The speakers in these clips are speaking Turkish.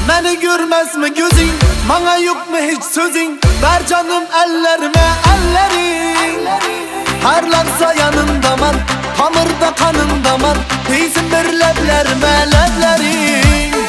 Beni görmez mi gözün? Bana yok mu hiç sözün? Ver canım ellerime ellerin. Harlansa yanındaman, tamırda kanındaman. Değilsin bir leblerime leblerin.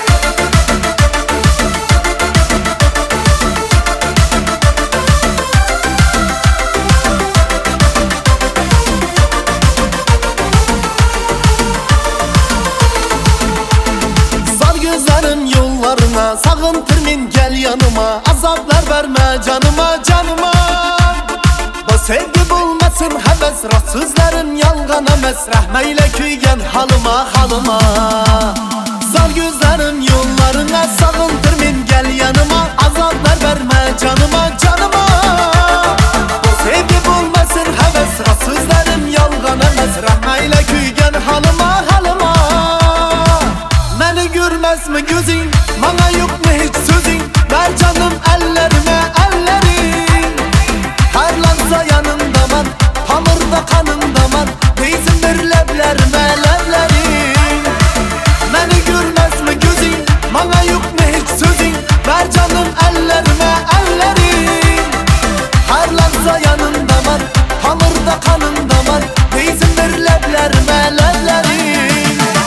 Sar gözlerim yollarına, sağıntır min gel yanıma. Azaplar verme canıma canıma. Bu sevgi bulmasın heves, rastsızların yalgan emes. Rahmeyle kuygen halıma halıma. Sar gözlerim yollarına, sağıntır min gel yanıma. Azaplar verme canıma canıma. Bu sevgi bulmasın heves, rastsızların yalgan emes. Rahmeyle kuygen halıma halıma. Beni görmez mi gözün? Bana yok mu hiç sözün? Ver canım ellerime ellerin. Harlansa yanındaman, hamurda kanındaman. Değilsin bir leblerime leblerin. Beni görmez mi gözün? Bana yok mu hiç sözün? Ver canım ellerime ellerin. Harlansa yanındaman, hamurda kanındaman. Değilsin bir leblerime leblerin.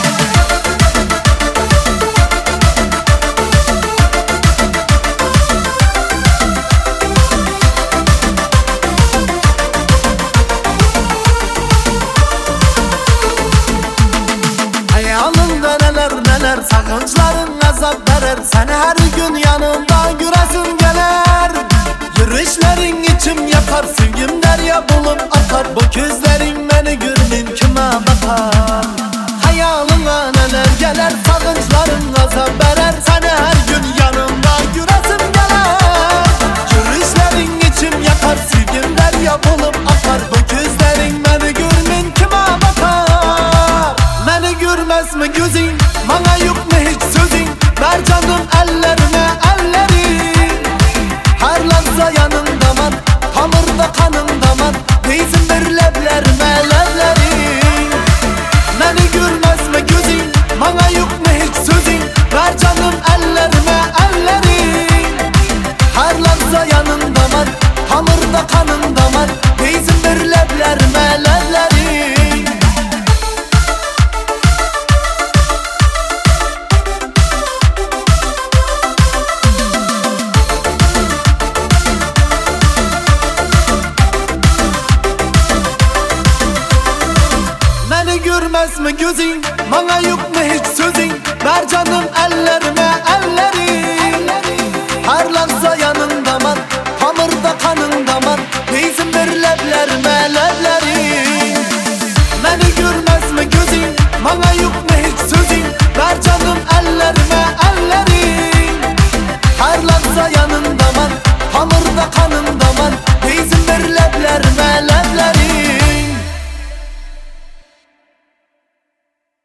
Hayalında neler neler, sakınçların azap verir. Seni her gün yanımda göresim gelir. Yürüyüşlerin içim yakar, sevgim derya bulup akar. Bu gözlerin beni görmeyin kime bakar. Hayalına neler gelir, sakınçların azap verir. Seni her gün yanımda göresim gelir. Yürüyüşlerin içim yakar, sevgim derya bulup akar. Bu gözlerin beni görmeyin kime bakar. Beni görmez mi gözün? Bana yok mu hiç sözün? Ver canım ellerime ellerin. Harlansa yanındaman, tamırda kanındaman. Değilsin bir leblerime leblerin. Beni görmez mi gözün? Bana yok mu hiç sözün? Ver canım ellerime ellerin. Harlansa yanındaman, tamırda kanındaman. Değilsin bir leblerime leblerin. Beni görmez mi gözün? Bana